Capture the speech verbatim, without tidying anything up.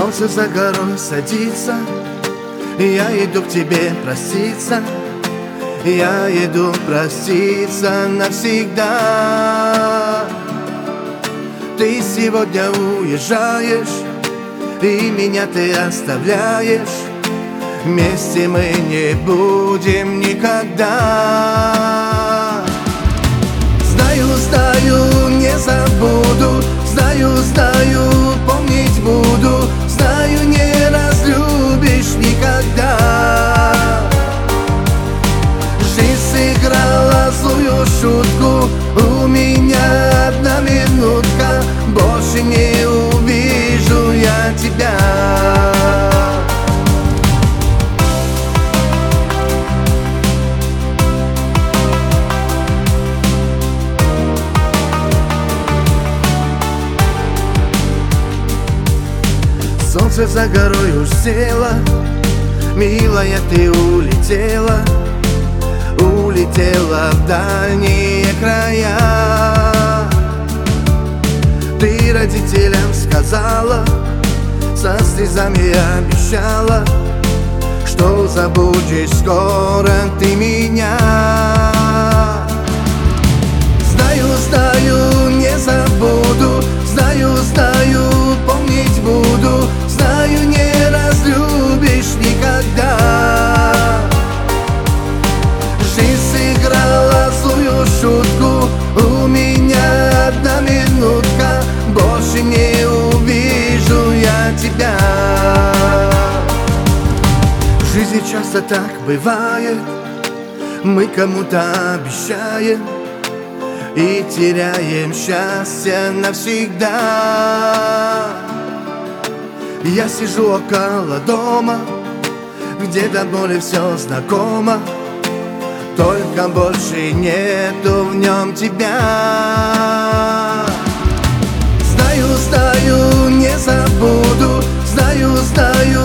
Солнце за горой садится, я иду к тебе проститься. Я иду проститься навсегда. Ты сегодня уезжаешь, и меня ты оставляешь. Вместе мы не будем никогда. Знаю, знаю, не забуду. Знаю, знаю, помнить буду. Знаю, не разлюбишь никогда. Жизнь сыграла злую шутку. У меня одна минутка. Больше не увижу я тебя. Солнце за горой уж село, милая, ты улетела. Улетела в дальние края. Ты родителям сказала, со слезами обещала, что забудешь скоро ты меня. Знаю, знаю, не забуду. Знаю, знаю, помнить буду. Знаю, не разлюбишь никогда. Жизнь сыграла злую шутку. У меня одна минутка. Больше не увижу я тебя. В жизни часто так бывает. Мы кому-то обещаем и теряем счастье навсегда. Я сижу около дома, где до боли все знакомо, только больше нету в нем тебя. Знаю, знаю, не забуду. Знаю, знаю,